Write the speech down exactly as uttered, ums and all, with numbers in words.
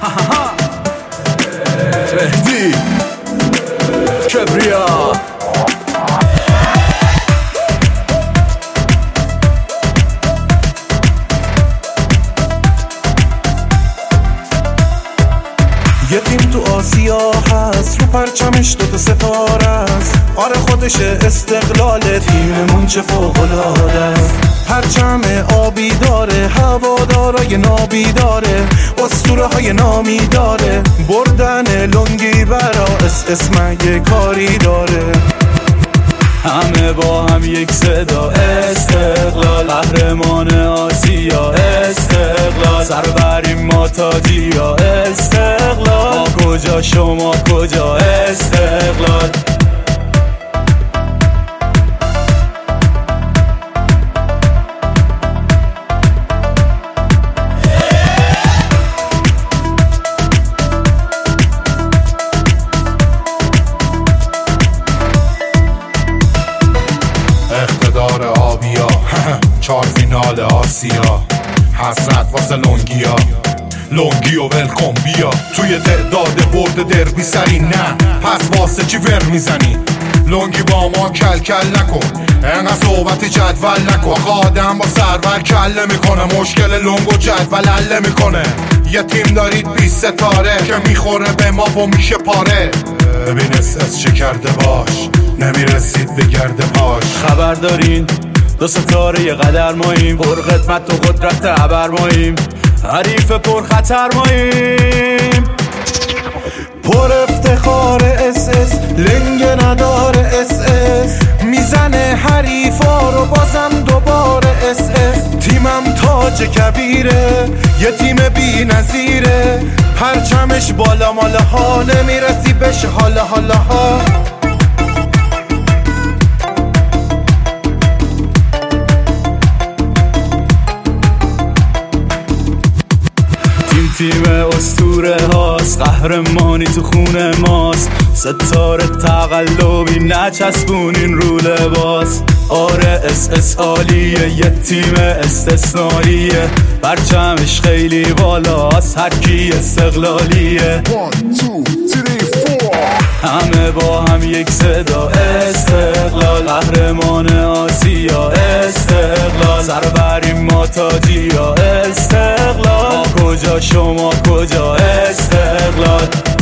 مهدی کبریا. یه تیم تو آسیا هست، رو پرچمش دوتا ستاره است. آره خودش استقلاله، تیممون چه فوق‌العاده است. پرچم آبی داره، هوادارای نابی داره، اسطوره های نامی داره. بردن لنگی برا اس اسم یه کاری داره. همه با هم یک صدا، استقلال قهرمان آسیا، استقلال سر بریم ما تاجیا، استقلال ما کجا شما کجا، استقلال. اقتدار آبیا چهار فینال آسیا، حسرت واسه لونگیا، لونگی و ولکن بیا. توی تعداد برد دربی سری نه، پس واسه چی ور میزنی؟ لونگی با ما کل کل نکن، انقدر صحبت جدول نکن. آخه آدم با سرور کله میکنه، مشکل لونگ و جدول حل میکنه. یه تیم دارید بی ستاره که میخوره به ما و میشه پاره. ببین اس اس چه کرده باش، نمیرسید به گرد پاش. خبر دارین دو ستاره یه قدر ماییم، پر قدمت و قدرت عبر ماییم، حریف پر خطر ماییم. پر افتخار اس اس، لنگ نداره اس اس. میزنه حریفا رو بازم دوباره اس اس. تیمم تاج کبیره، یه تیم بی نظیره. پرچمش بالا ماله ها، نمیرسی بشه حالا حالا ها. تیم اسطوره هاست، قهرمانی تو خونه ماست. ستاره تقلبی نچسبونین رو لباس. آره اس اس عالیه، یه تیم استثنائیه. پرچمش خیلی بالاست، هر کی استقلالیه. همه با هم یک صدا، استقلال قهرمان آسیا، استقلال سر بریم ما تاجیا، استقلال ما کجا شما کجا، استقلال.